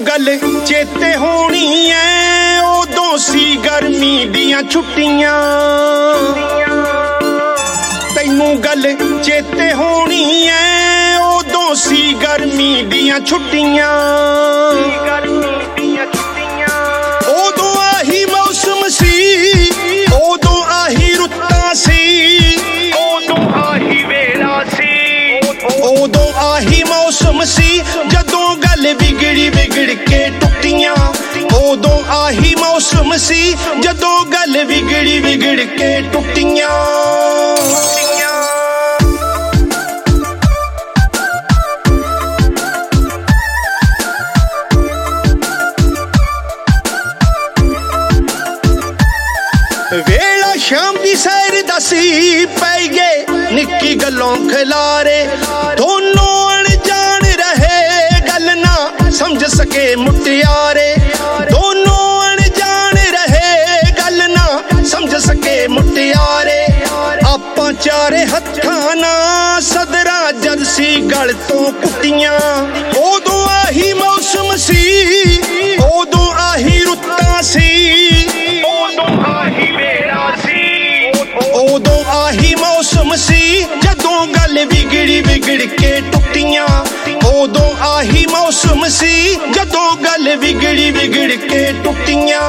गल चेते होनी है उदों सी गर्मी दियां छुट्टियां तैनू गल चेते होनी है उदों सी गर्मी दियां छुट्टियां उदों आही मौसम सी उदों आही रुत्तां सी उदों आही वेला सी उदों आही मौसम सी जदों गल बिगड़ी बिगड़ के टुटियां उदों आही मौसम सी जदों गल बिगड़ी बिगड़ के टुटियां वेला शाम दी सैर दसी पै गए निक्की गलों खिलारे दोनों अनजान रहे गल ना समझ सके मुटियारे दोनों अनजान रहे गल ना समझ सके मुटियारे आपां चारे हत्थां नाल सदरा जद सी गल तो कुट्टियां उदों आही मौसम सी उदों आही रुत्तां सी उदों आही मौसम सी जदों गल बिगड़ी बिगड़ के टुटियां उदों आही मौसम सी जदों गल बिगड़ी बिगड़ के टुटियां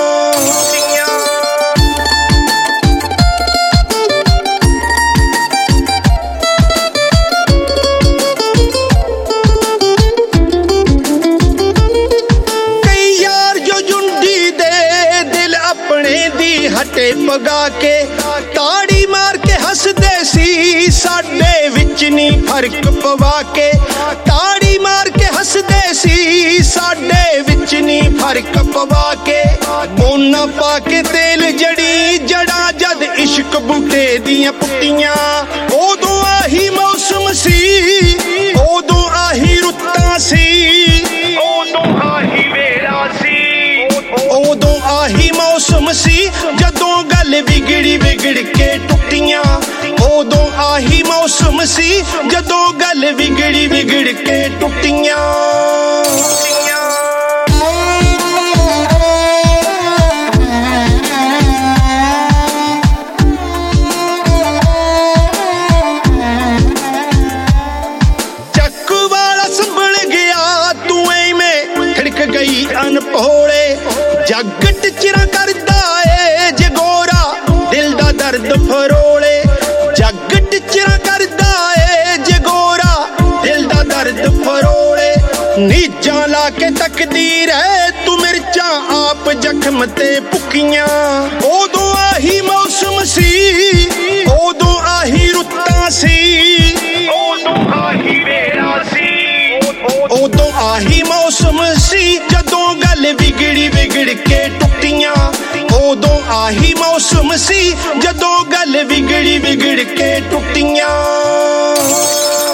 कई यार जो जुंडी दे दिल अपने दी हटे पगा के ताड़ी मार के हसदे सी साडे विच नी फर्क पवा के ताड़ी मार के हसदे सी साडे विच नी फर्क पवा के मोना पा के तेल जड़ी जड़ा जद इश्क बूटे दियां पुट्टियां उदों आही मौसम सी उदों आही रुत्तां सी उदों आही वेला सी उदों आही मौसम सी जदों गल बिगड़ी बिगड़ के टुटियां उदों आही मौसम सी जदों गल बिगड़ी बिगड़ के टुटियां चक वाला संभल गया तू में खड़क गई अनभोले जग टिचरा करदा ए जे गोरा दिल दा दर्द फरोले जग टिचरा करदा ए जे गोरा दिल दा दर्द फरोले नीजां ला के तकदीर है तू मिर्चां आप जख्म ते भुखियां उदों आही मौसम सी उदों आही रुत्तां सी उदों आही वेला सी उदों आही मौसम सी जदों गल बिगड़ी बिगड़ के टुटियां उदों आही मौसम सी जदों गल बिगड़ी बिगड़ के टुटियां